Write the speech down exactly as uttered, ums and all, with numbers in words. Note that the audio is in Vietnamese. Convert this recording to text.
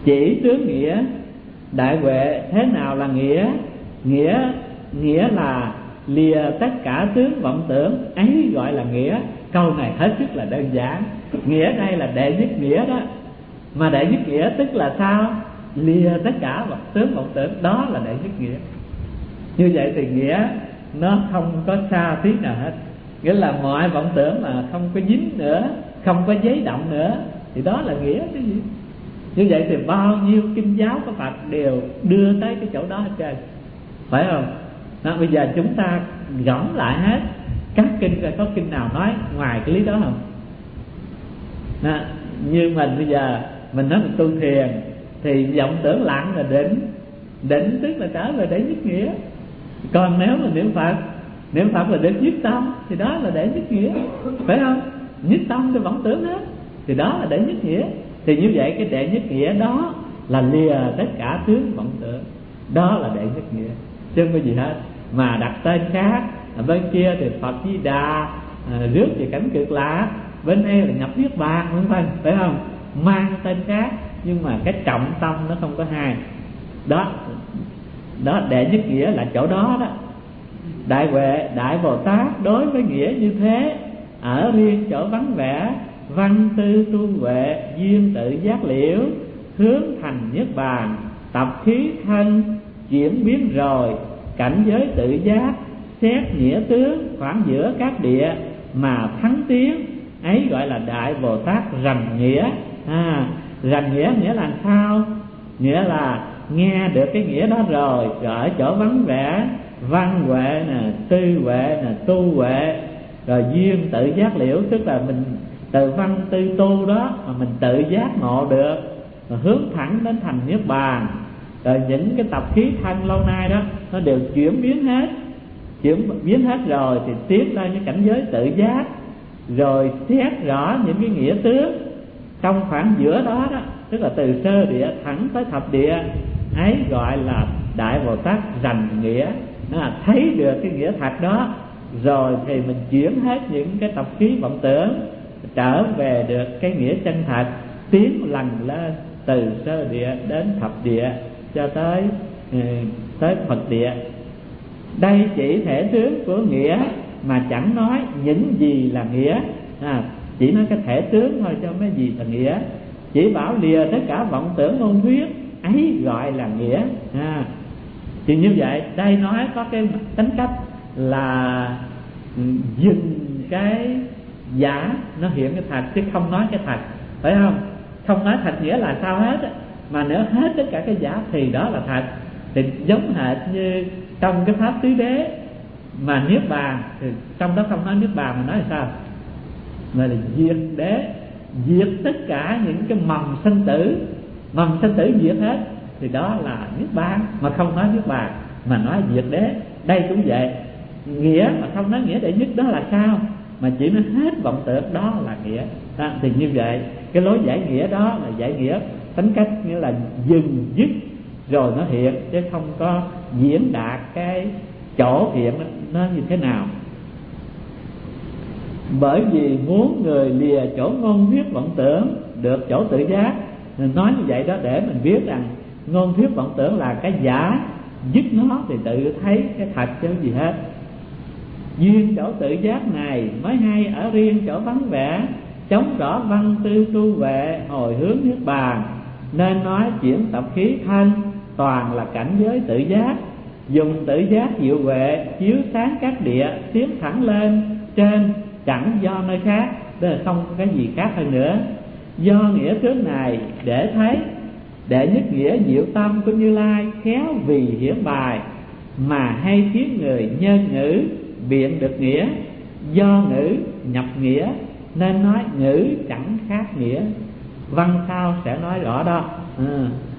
chỉ tướng nghĩa. Đại huệ thế nào là nghĩa? Nghĩa nghĩa là lìa tất cả tướng vọng tưởng, ấy gọi là nghĩa. Câu này hết sức là đơn giản. Nghĩa đây là đệ nhất nghĩa đó. Mà đệ nhất nghĩa tức là sao? Lìa tất cả vọng tướng vọng tưởng, đó là đệ nhất nghĩa. Như vậy thì nghĩa nó không có xa tí nào hết. Nghĩa là mọi vọng tưởng mà không có dính nữa, không có giấy động nữa, thì đó là nghĩa cái gì. Như vậy thì bao nhiêu kinh giáo của Phật đều đưa tới cái chỗ đó hết trơn, phải không? Đó, bây giờ chúng ta gẫm lại hết các kinh, rồi có kinh nào nói ngoài cái lý đó không? Đó, như mình bây giờ mình nói mình tu thiền thì vọng tưởng lặng là định. Định tức là trở về để nhất nghĩa. Còn nếu mà niệm Phật, niệm Phật là được nhất tâm, thì đó là để nhất nghĩa, phải không? Nhất tâm thì vọng tưởng hết, thì đó là để nhất nghĩa. Thì như vậy cái đệ nhất nghĩa đó là lìa tất cả tướng vọng tưởng, đó là đệ nhất nghĩa, chứ không có gì hết. Mà đặt tên khác, ở bên kia thì Phật Di Đà, à, rước về cảnh Cực Lạc, bên đây là nhập Niết Bàn, vân vân, phải không? Mang tên khác nhưng mà cái trọng tâm nó không có hai. Đó, đó đệ nhất nghĩa là chỗ đó đó. Đại huệ, Đại Bồ Tát đối với nghĩa như thế, ở riêng chỗ vắng vẻ, văn tư tu huệ, duyên tự giác liễu, hướng thành Niết Bàn, tập khí thân, chuyển biến rồi, cảnh giới tự giác, xét nghĩa tướng khoảng giữa các địa mà thắng tiến, ấy gọi là Đại Bồ Tát rành nghĩa. À, rành nghĩa nghĩa là sao? Nghĩa là nghe được cái nghĩa đó rồi, rồi ở chỗ vắng vẻ, văn huệ nè, tư huệ nè, tu huệ, rồi duyên tự giác liễu, tức là mình từ văn tư tu đó mà mình tự giác ngộ được, rồi hướng thẳng đến thành Niết Bàn. Rồi những cái tập khí thân lâu nay đó nó đều chuyển biến hết, chuyển biến hết rồi thì tiến lên cái cảnh giới tự giác, rồi xét rõ những cái nghĩa tướng trong khoảng giữa đó đó, tức là từ sơ địa thẳng tới thập địa, ấy gọi là Đại Bồ Tát rành nghĩa. À, thấy được cái nghĩa thật đó rồi thì mình chuyển hết những cái tập khí vọng tưởng, trở về được cái nghĩa chân thật, tiến lần lên từ sơ địa đến thập địa cho tới tới Phật địa. Đây chỉ thể tướng của nghĩa mà chẳng nói những gì là nghĩa. À, chỉ nói cái thể tướng thôi cho mấy gì là nghĩa. Chỉ bảo lìa tất cả vọng tưởng ngôn thuyết, ấy gọi là nghĩa. À, thì như vậy đây nói có cái tính cách là dừng cái giả nó hiện cái thật, chứ không nói cái thật, phải không? Không nói thật nghĩa là sao hết á, mà nếu hết tất cả cái giả thì đó là thật. Thì giống hệt như trong cái pháp tứ đế mà Niết Bàn, thì trong đó không nói Niết Bàn mà nói là sao? Mà là diệt đế, diệt tất cả những cái mầm sinh tử, mầm sinh tử diệt hết, thì đó là Niết Bàn. Mà không nói Niết Bàn mà nói diệt đế. Đây cũng vậy, nghĩa mà không nói nghĩa đệ nhất đó là sao? Mà chỉ nói hết vọng tưởng, đó là nghĩa. Đó, thì như vậy cái lối giải nghĩa đó là giải nghĩa tính cách, nghĩa là dừng dứt rồi nó hiện, chứ không có diễn đạt cái chỗ hiện nó như thế nào. Bởi vì muốn người lìa chỗ ngôn thuyết vọng tưởng được chỗ tự giác, mình nói như vậy đó để mình biết rằng ngôn thuyết vọng tưởng là cái giả, dứt nó thì tự thấy cái thật chứ gì hết. Duyên chỗ tự giác này mới hay ở riêng chỗ vắng vẻ, chống rõ văn tư tu huệ, hồi hướng Niết Bàn, nên nói chuyển tập khí thân toàn là cảnh giới tự giác. Dùng tự giác diệu huệ chiếu sáng các địa, tiến thẳng lên trên, chẳng do nơi khác, tức là không có cái gì khác hơn nữa. Do nghĩa tướng này để thấy đệ nhất nghĩa diệu tâm của Như Lai khéo vì hiển bài, mà hay khiến người nhân ngữ biện được nghĩa. Do ngữ nhập nghĩa nên nói ngữ chẳng khác nghĩa. Văn sau sẽ nói rõ đó. À,